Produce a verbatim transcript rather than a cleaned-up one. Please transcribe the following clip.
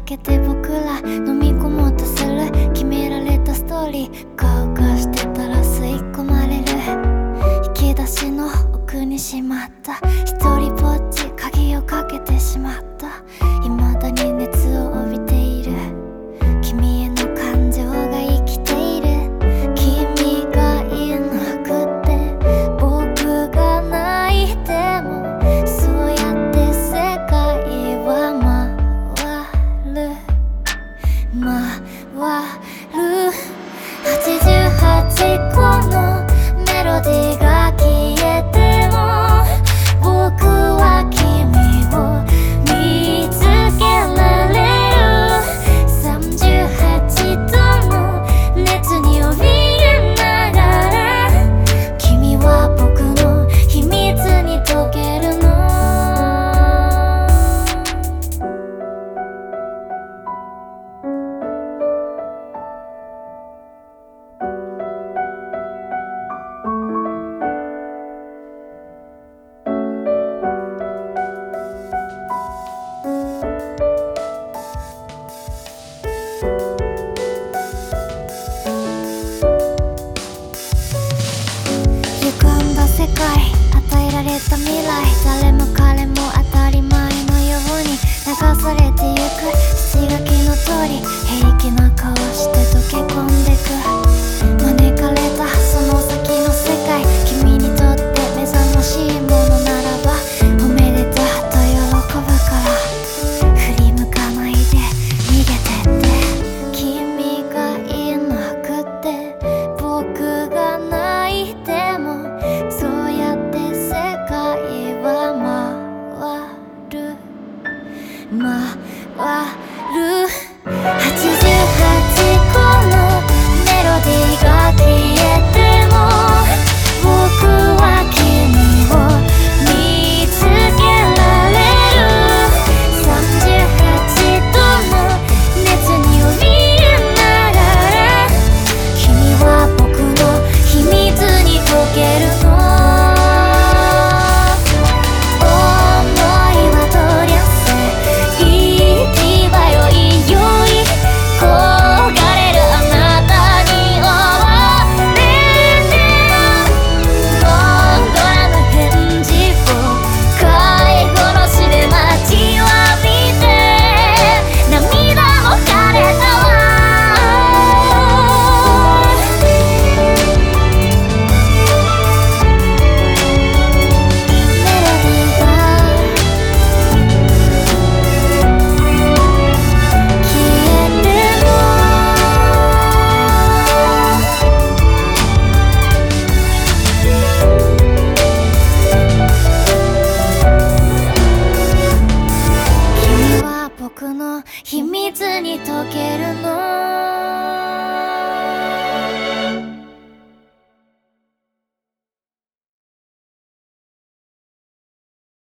けて僕ら飲み込もうとする決められたストーリー、顔がしてたら吸い込まれる。引き出しの奥にしまった一人ぼっち、鍵をかけてしまった。未だに熱を帯びている君への感情が生きている。君がいなくて僕が泣いても、そうやって世界は回る回る。はちじゅうはちこのメロディーが消えても、僕は君を見つけられる。さんじゅうはちどの熱に怯えながら、君は僕の秘密に溶けるの。歪んだ世界、与えられた未来、誰も彼も当たり前のように流されてゆく。父書きの通り平気な顔して溶け込んでく。招かれたその先の世界、君にとって目覚ましいものならばおめでとうと喜ぶから、振り向かないで逃げてって。君がいなくて僕が泣いても、そうやって世界は回る回る。はちじゅうはちこのメロディーが消えても、僕は君を見つけられる。さんじゅうはちどの熱に怯えながら、君は僕の秘密に溶けるの。想いは取り寄せ、息はよいよい焦がれるあなたに追われて、ゴンドラの返事を飼い殺しで待ちわびて、涙も枯れたわ。メロディーが消えても、君は僕の秘密に溶けるの。